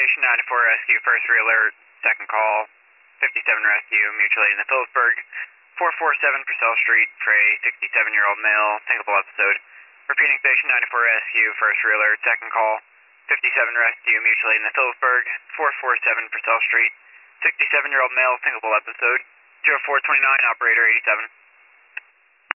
Station 94 Rescue, first re-alert, second call, 57 Rescue, mutual aid in the Phillipsburg, 447 Purcell Street for a 67-year-old male, thinkable episode. Repeating Station 94 Rescue, first re-alert, second call, 57 Rescue, mutual aid in the Phillipsburg, 447 Purcell Street, 67-year-old male, thinkable episode, 0429, operator 87.